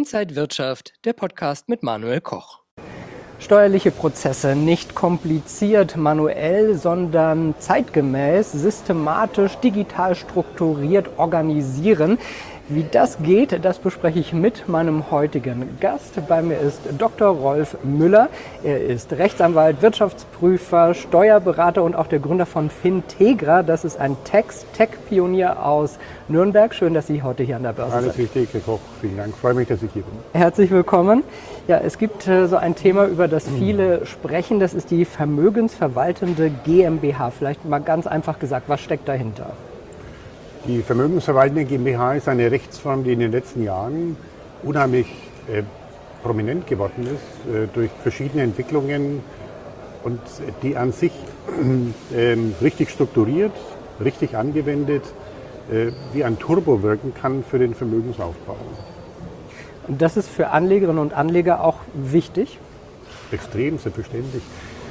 Inside Wirtschaft, der Podcast mit Manuel Koch. Steuerliche Prozesse nicht kompliziert, manuell, sondern zeitgemäß, systematisch, digital strukturiert organisieren. Wie das geht, das bespreche ich mit meinem heutigen Gast. Bei mir ist Dr. Rolf Müller. Er ist Rechtsanwalt, Wirtschaftsprüfer, Steuerberater und auch der Gründer von Fintegra. Das ist ein Tech-Pionier aus Nürnberg. Schön, dass Sie heute hier an der Börse sind. Alles richtig, Herr Koch. Vielen Dank. Freue mich, dass ich hier bin. Herzlich willkommen. Ja, es gibt so ein Thema, über das viele sprechen. Das ist die vermögensverwaltende GmbH. Vielleicht mal ganz einfach gesagt, was steckt dahinter? Die vermögensverwaltende GmbH ist eine Rechtsform, die in den letzten Jahren unheimlich prominent geworden ist durch verschiedene Entwicklungen und die an sich richtig strukturiert, richtig angewendet, wie ein Turbo wirken kann für den Vermögensaufbau. Und das ist für Anlegerinnen und Anleger auch wichtig? Extrem, selbstverständlich.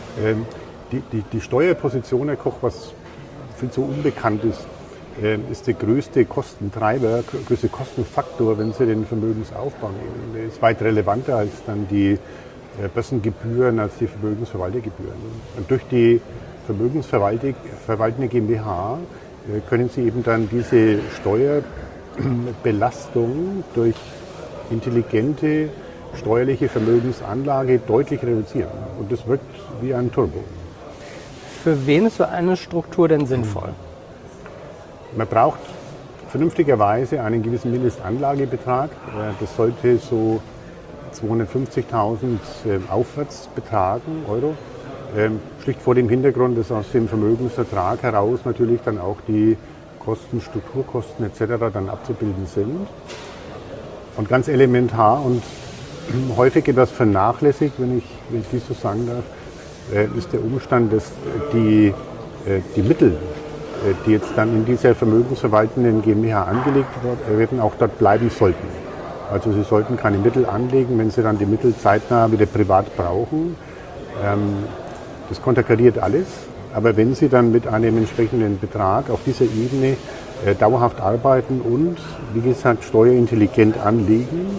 Die Steuerposition, Herr Koch, was viel zu unbekannt ist der größte Kostentreiber, größte Kostenfaktor, wenn Sie den Vermögensaufbau nehmen. Der ist weit relevanter als dann die Börsengebühren, als die Vermögensverwaltergebühren. Und durch die vermögensverwaltende GmbH können Sie eben dann diese Steuerbelastung durch intelligente steuerliche Vermögensanlage deutlich reduzieren. Und das wirkt wie ein Turbo. Für wen ist so eine Struktur denn sinnvoll? Man braucht vernünftigerweise einen gewissen Mindestanlagebetrag. Das sollte so 250.000 aufwärts betragen, Euro. Schlicht vor dem Hintergrund, dass aus dem Vermögensertrag heraus natürlich dann auch die Kosten, Strukturkosten etc. dann abzubilden sind. Und ganz elementar und häufig etwas vernachlässigt, wenn ich dies so sagen darf, ist der Umstand, dass die Mittel, die jetzt dann in dieser vermögensverwaltenden GmbH angelegt werden, auch dort bleiben sollten. Also Sie sollten keine Mittel anlegen, wenn Sie dann die Mittel zeitnah wieder privat brauchen. Das konterkariert alles. Aber wenn Sie dann mit einem entsprechenden Betrag auf dieser Ebene dauerhaft arbeiten und, wie gesagt, steuerintelligent anlegen,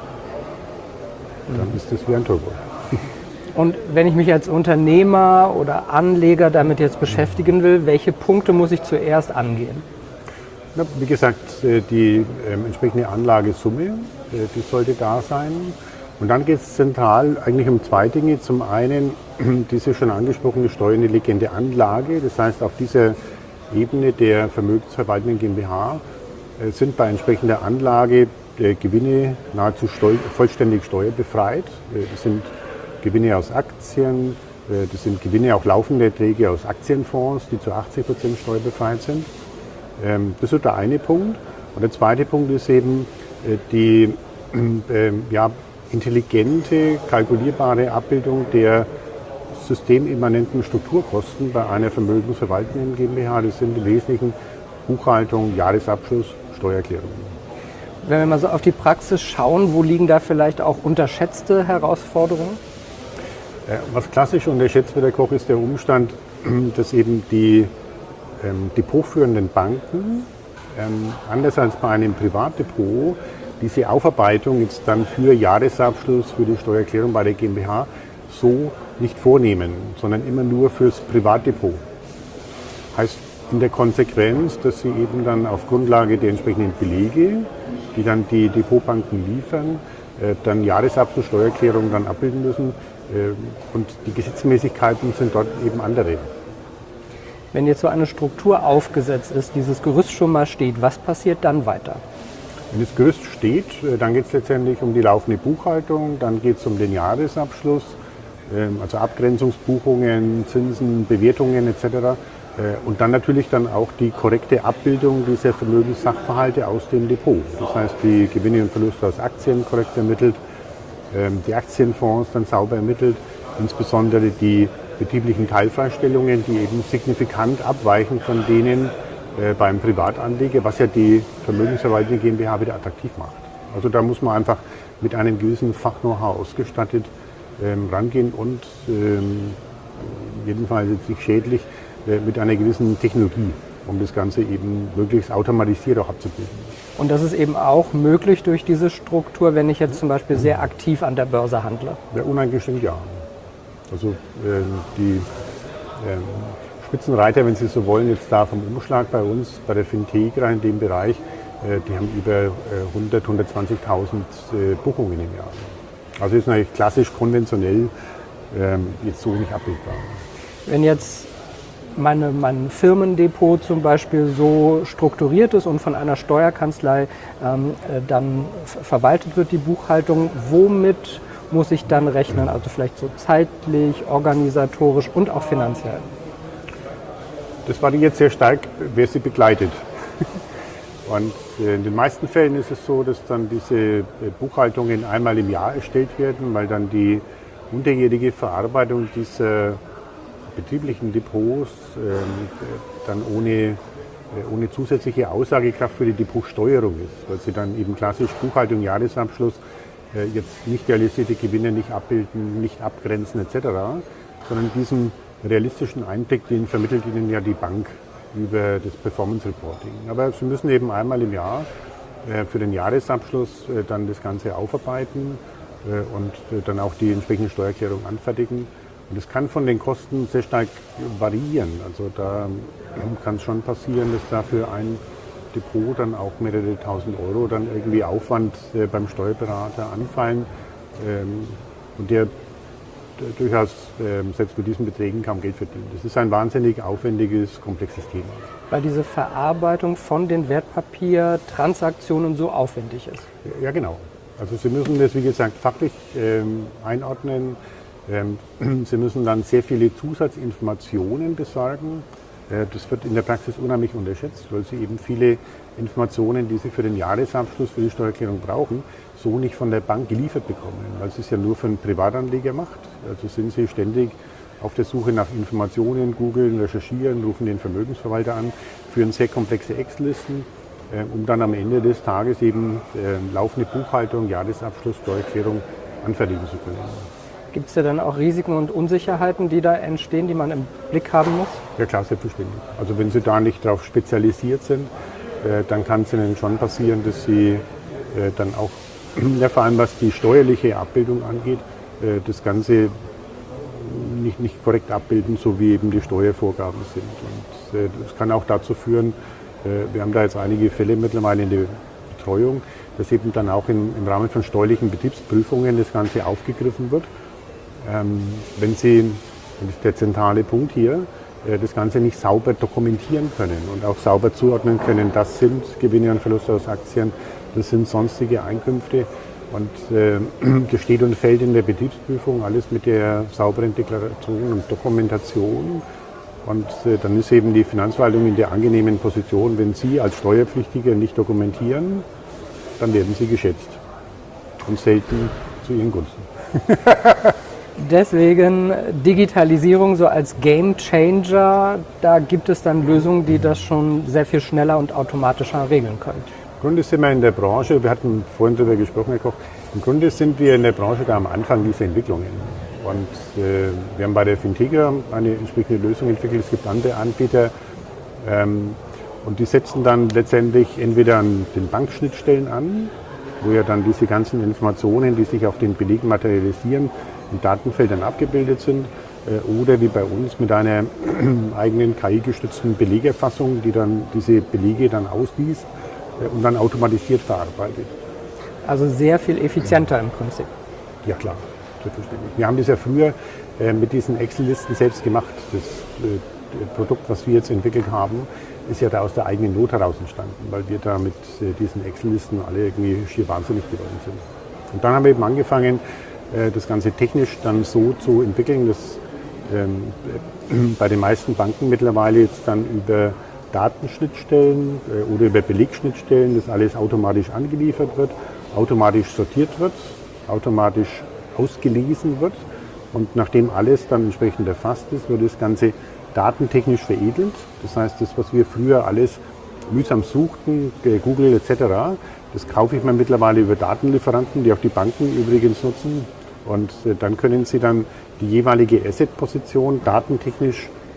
dann ist das wie ein Turbo. Und wenn ich mich als Unternehmer oder Anleger damit jetzt beschäftigen will, welche Punkte muss ich zuerst angehen? Na, wie gesagt, die entsprechende Anlagesumme, die sollte da sein. Und dann geht es zentral eigentlich um zwei Dinge. Zum einen diese schon angesprochene steuerintelligente Anlage. Das heißt, auf dieser Ebene der vermögensverwaltenden GmbH sind bei entsprechender Anlage Gewinne nahezu vollständig steuerbefreit. Das sind Gewinne aus Aktien, das sind Gewinne, auch laufende Erträge aus Aktienfonds, die zu 80% steuerbefreit sind. Das ist der eine Punkt. Und der zweite Punkt ist eben die intelligente, kalkulierbare Abbildung der systemimmanenten Strukturkosten bei einer vermögensverwaltenden GmbH. Das sind im Wesentlichen Buchhaltung, Jahresabschluss, Steuererklärung. Wenn wir mal so auf die Praxis schauen, wo liegen da vielleicht auch unterschätzte Herausforderungen? Was klassisch unterschätzt wird, Herr Koch, ist der Umstand, dass eben die depotführenden Banken, anders als bei einem Privatdepot, diese Aufarbeitung jetzt dann für Jahresabschluss, für die Steuererklärung bei der GmbH so nicht vornehmen, sondern immer nur fürs Privatdepot. Heißt in der Konsequenz, dass sie eben dann auf Grundlage der entsprechenden Belege, die dann die Depotbanken liefern, dann Jahresabschluss, Steuererklärung dann abbilden müssen. Und die Gesetzmäßigkeiten sind dort eben andere. Wenn jetzt so eine Struktur aufgesetzt ist, dieses Gerüst schon mal steht, was passiert dann weiter? Wenn das Gerüst steht, dann geht es letztendlich um die laufende Buchhaltung, dann geht es um den Jahresabschluss, also Abgrenzungsbuchungen, Zinsen, Bewertungen etc. Und dann natürlich dann auch die korrekte Abbildung dieser Vermögenssachverhalte aus dem Depot. Das heißt, die Gewinne und Verluste aus Aktien korrekt ermittelt, die Aktienfonds dann sauber ermittelt, insbesondere die betrieblichen Teilfreistellungen, die eben signifikant abweichen von denen beim Privatanleger, was ja die vermögensverwaltende GmbH wieder attraktiv macht. Also da muss man einfach mit einem gewissen Fach-Know-how ausgestattet rangehen und jedenfalls jetzt nicht schädlich mit einer gewissen Technologie um das Ganze eben möglichst automatisiert auch abzubilden. Und das ist eben auch möglich durch diese Struktur, wenn ich jetzt zum Beispiel sehr aktiv an der Börse handle? Ja, uneingeschränkt ja. Also die Spitzenreiter, wenn Sie so wollen, jetzt da vom Umschlag bei uns, bei der Fintegra in dem Bereich, die haben über 120.000 Buchungen im Jahr. Also ist natürlich klassisch konventionell jetzt so nicht abbildbar. Wenn jetzt mein Firmendepot zum Beispiel so strukturiert ist und von einer Steuerkanzlei dann verwaltet wird, die Buchhaltung, womit muss ich dann rechnen? Also vielleicht so zeitlich, organisatorisch und auch finanziell. Das variiert sehr stark, wer sie begleitet. Und in den meisten Fällen ist es so, dass dann diese Buchhaltungen einmal im Jahr erstellt werden, weil dann die unterjährige Verarbeitung dieser betrieblichen Depots dann ohne zusätzliche Aussagekraft für die Depotsteuerung ist, weil sie dann eben klassisch Buchhaltung, Jahresabschluss, jetzt nicht realisierte Gewinne nicht abbilden, nicht abgrenzen etc., sondern diesen realistischen Einblick, den vermittelt Ihnen ja die Bank über das Performance Reporting. Aber Sie müssen eben einmal im Jahr für den Jahresabschluss dann das Ganze aufarbeiten und dann auch die entsprechende Steuererklärung anfertigen. Und es kann von den Kosten sehr stark variieren. Also da kann es schon passieren, dass dafür ein Depot dann auch mehrere tausend Euro dann irgendwie Aufwand beim Steuerberater anfallen und der durchaus selbst mit diesen Beträgen kaum Geld verdient. Das ist ein wahnsinnig aufwendiges, komplexes Thema. Weil diese Verarbeitung von den Wertpapiertransaktionen so aufwendig ist. Ja, genau. Also Sie müssen das, wie gesagt, fachlich einordnen. Sie müssen dann sehr viele Zusatzinformationen besorgen. Das wird in der Praxis unheimlich unterschätzt, weil Sie eben viele Informationen, die Sie für den Jahresabschluss, für die Steuererklärung brauchen, so nicht von der Bank geliefert bekommen, weil es es ja nur für einen Privatanleger macht. Also sind Sie ständig auf der Suche nach Informationen, googeln, recherchieren, rufen den Vermögensverwalter an, führen sehr komplexe Excel-Listen, um dann am Ende des Tages eben laufende Buchhaltung, Jahresabschluss, Steuererklärung anfertigen zu können. Gibt es ja dann auch Risiken und Unsicherheiten, die da entstehen, die man im Blick haben muss? Ja klar, selbstverständlich. Also wenn Sie da nicht darauf spezialisiert sind, dann kann es Ihnen schon passieren, dass Sie dann auch, ja, vor allem was die steuerliche Abbildung angeht, das Ganze nicht korrekt abbilden, so wie eben die Steuervorgaben sind. Und das kann auch dazu führen, wir haben da jetzt einige Fälle mittlerweile in der Betreuung, dass eben dann auch im Rahmen von steuerlichen Betriebsprüfungen das Ganze aufgegriffen wird. Wenn Sie, das ist der zentrale Punkt hier, das Ganze nicht sauber dokumentieren können und auch sauber zuordnen können, das sind Gewinne und Verluste aus Aktien, das sind sonstige Einkünfte und das steht und fällt in der Betriebsprüfung alles mit der sauberen Deklaration und Dokumentation. Und dann ist eben die Finanzverwaltung in der angenehmen Position, wenn Sie als Steuerpflichtiger nicht dokumentieren, dann werden Sie geschätzt und selten zu Ihren Gunsten. Deswegen Digitalisierung so als Game Changer, da gibt es dann Lösungen, die das schon sehr viel schneller und automatischer regeln können. Im Grunde sind wir in der Branche, wir hatten vorhin darüber gesprochen, Herr Koch, im Grunde sind wir in der Branche da am Anfang dieser Entwicklungen. Und wir haben bei der Fintegra eine entsprechende Lösung entwickelt, es gibt andere Anbieter und die setzen dann letztendlich entweder an den Bankschnittstellen an, wo ja dann diese ganzen Informationen, die sich auf den Belegen materialisieren, in Datenfeldern abgebildet sind, oder wie bei uns mit einer eigenen KI-gestützten Belegerfassung, die dann diese Belege dann ausliest und dann automatisiert verarbeitet. Also sehr viel effizienter im Prinzip. Ja klar, selbstverständlich. Wir haben das ja früher mit diesen Excel-Listen selbst gemacht. Das Produkt, was wir jetzt entwickelt haben, ist ja da aus der eigenen Not heraus entstanden, weil wir da mit diesen Excel-Listen alle irgendwie schier wahnsinnig geworden sind. Und dann haben wir eben angefangen, das Ganze technisch dann so zu entwickeln, dass bei den meisten Banken mittlerweile jetzt dann über Datenschnittstellen oder über Belegschnittstellen das alles automatisch angeliefert wird, automatisch sortiert wird, automatisch ausgelesen wird und nachdem alles dann entsprechend erfasst ist, wird das Ganze datentechnisch veredelt. Das heißt, das, was wir früher alles mühsam suchten, Google etc., das kaufe ich mir mittlerweile über Datenlieferanten, die auch die Banken übrigens nutzen. Und dann können Sie dann die jeweilige Asset-Position datentechnisch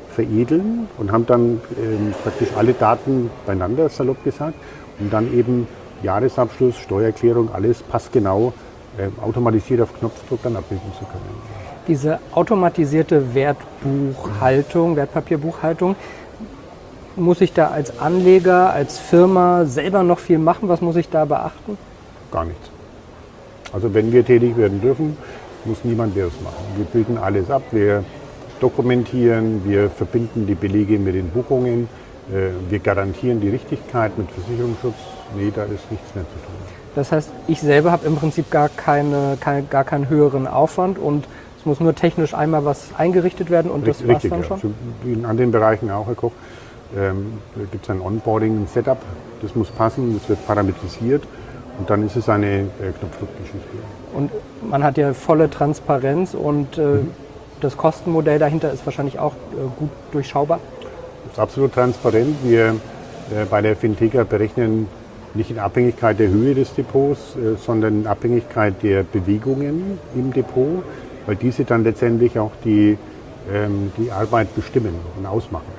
veredeln und haben dann praktisch alle Daten beieinander, salopp gesagt, um dann eben Jahresabschluss, Steuererklärung, alles passgenau automatisiert auf Knopfdruck dann abbilden zu können. Diese automatisierte Wertbuchhaltung, Wertpapierbuchhaltung, muss ich da als Anleger, als Firma selber noch viel machen? Was muss ich da beachten? Gar nichts. Also wenn wir tätig werden dürfen, muss niemand mehr das machen. Wir bilden alles ab, wir dokumentieren, wir verbinden die Belege mit den Buchungen, wir garantieren die Richtigkeit mit Versicherungsschutz. Nee, da ist nichts mehr zu tun. Das heißt, ich selber habe im Prinzip gar keinen höheren Aufwand und es muss nur technisch einmal was eingerichtet werden und das war's dann schon? Also wie in anderen Bereichen auch, Herr Koch, gibt es ein Onboarding, ein Setup, das muss passen, das wird parametrisiert und dann ist es eine Knopfdruckgeschichte. Und man hat ja volle Transparenz und das Kostenmodell dahinter ist wahrscheinlich auch gut durchschaubar? Das ist absolut transparent. Wir bei der Fintegra berechnen nicht in Abhängigkeit der Höhe des Depots, sondern in Abhängigkeit der Bewegungen im Depot, weil diese dann letztendlich auch die Arbeit bestimmen und ausmachen.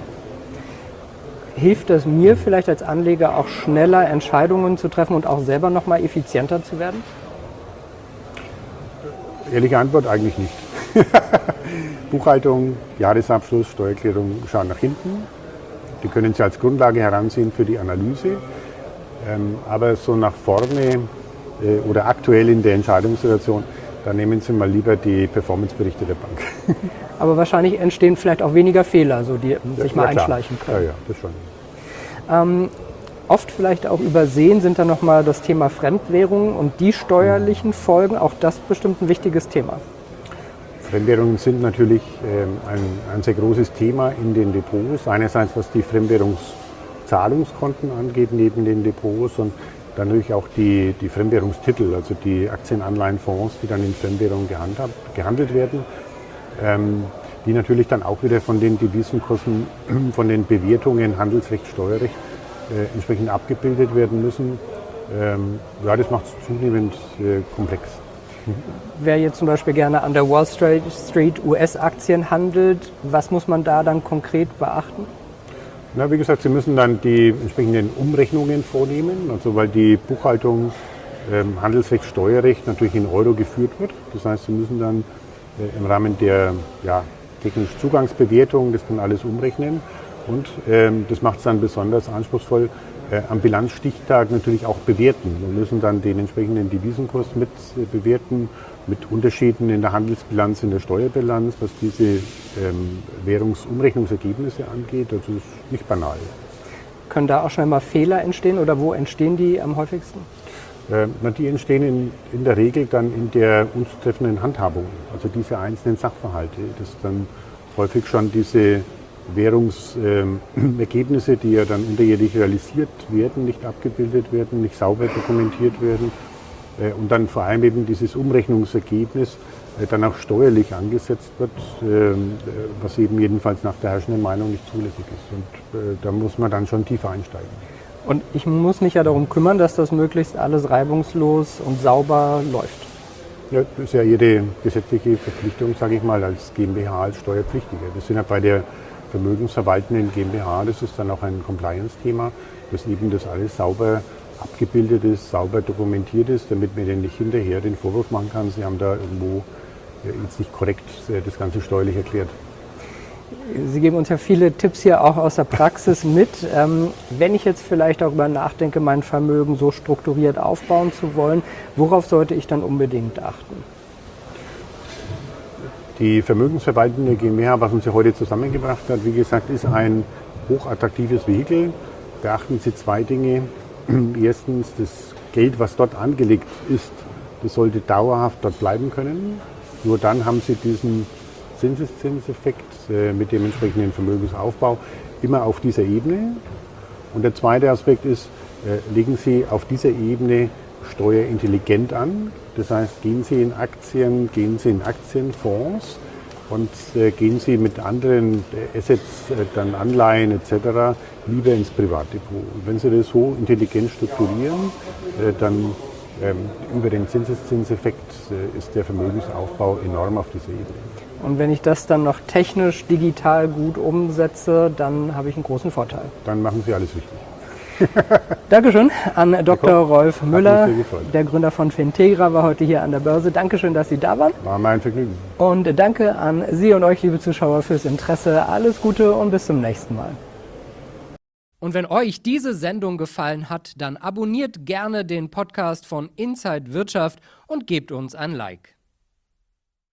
Hilft es mir vielleicht als Anleger auch schneller Entscheidungen zu treffen und auch selber noch mal effizienter zu werden? Ehrliche Antwort, eigentlich nicht. Buchhaltung, Jahresabschluss, Steuererklärung schauen nach hinten. Die können Sie als Grundlage heranziehen für die Analyse. Aber so nach vorne oder aktuell in der Entscheidungssituation, da nehmen Sie mal lieber die Performanceberichte der Bank. Aber wahrscheinlich entstehen vielleicht auch weniger Fehler, so die sich mal einschleichen können. Ja, das schon. Oft vielleicht auch übersehen sind dann nochmal das Thema Fremdwährungen und die steuerlichen Folgen. Auch das bestimmt ein wichtiges Thema. Fremdwährungen sind natürlich ein sehr großes Thema in den Depots. Einerseits was die Fremdwährungszahlungskonten angeht neben den Depots und dann natürlich auch die Fremdwährungstitel, also die Aktien, Anleihen, Fonds, die dann in Fremdwährungen gehandelt werden, die natürlich dann auch wieder von den Devisenkursen, von den Bewertungen, Handelsrecht, Steuerrecht entsprechend abgebildet werden müssen. Ja, das macht es zunehmend komplex. Wer jetzt zum Beispiel gerne an der Wall Street US-Aktien handelt, was muss man da dann konkret beachten? Na, wie gesagt, Sie müssen dann die entsprechenden Umrechnungen vornehmen, also weil die Buchhaltung Handelsrecht, Steuerrecht natürlich in Euro geführt wird. Das heißt, Sie müssen dann im Rahmen der technischen Zugangsbewertung das dann alles umrechnen. Und das macht es dann besonders anspruchsvoll, am Bilanzstichtag natürlich auch bewerten. Wir müssen dann den entsprechenden Devisenkurs mit bewerten, mit Unterschieden in der Handelsbilanz, in der Steuerbilanz, was diese Währungsumrechnungsergebnisse angeht. Also das ist nicht banal. Können da auch schnell mal Fehler entstehen oder wo entstehen die am häufigsten? Die entstehen in der Regel dann in der uns treffenden Handhabung, also diese einzelnen Sachverhalte. Das dann häufig schon diese Währungsergebnisse, die ja dann unterjährig realisiert werden, nicht abgebildet werden, nicht sauber dokumentiert werden und dann vor allem eben dieses Umrechnungsergebnis dann auch steuerlich angesetzt wird, was eben jedenfalls nach der herrschenden Meinung nicht zulässig ist. Und da muss man dann schon tiefer einsteigen. Und ich muss mich ja darum kümmern, dass das möglichst alles reibungslos und sauber läuft. Ja, das ist ja jede gesetzliche Verpflichtung, sage ich mal, als GmbH, als Steuerpflichtiger. Das sind ja bei der vermögensverwaltenden GmbH, das ist dann auch ein Compliance-Thema, dass eben das alles sauber abgebildet ist, sauber dokumentiert ist, damit man denen nicht hinterher den Vorwurf machen kann, sie haben da irgendwo jetzt nicht korrekt das Ganze steuerlich erklärt. Sie geben uns ja viele Tipps hier auch aus der Praxis mit. Wenn ich jetzt vielleicht darüber nachdenke, mein Vermögen so strukturiert aufbauen zu wollen, worauf sollte ich dann unbedingt achten? Die vermögensverwaltende GmbH, was uns ja heute zusammengebracht hat, wie gesagt, ist ein hochattraktives Vehikel. Beachten Sie zwei Dinge. Erstens, das Geld, was dort angelegt ist, das sollte dauerhaft dort bleiben können. Nur dann haben Sie diesen Zinseszinseffekt mit dem entsprechenden Vermögensaufbau immer auf dieser Ebene. Und der zweite Aspekt ist, legen Sie auf dieser Ebene steuerintelligent an. Das heißt, gehen Sie in Aktien, gehen Sie in Aktienfonds und gehen Sie mit anderen Assets, dann Anleihen etc. lieber ins Privatdepot. Und wenn Sie das so intelligent strukturieren, dann Über den Zinseszinseffekt ist der Vermögensaufbau enorm auf dieser Ebene. Und wenn ich das dann noch technisch, digital gut umsetze, dann habe ich einen großen Vorteil. Dann machen Sie alles richtig. Dankeschön an Dr. Rolf Müller, mich sehr gefreut. der Gründer von Fintegra, war heute hier an der Börse. Dankeschön, dass Sie da waren. War mein Vergnügen. Und danke an Sie und euch, liebe Zuschauer, fürs Interesse. Alles Gute und bis zum nächsten Mal. Und wenn euch diese Sendung gefallen hat, dann abonniert gerne den Podcast von Inside Wirtschaft und gebt uns ein Like.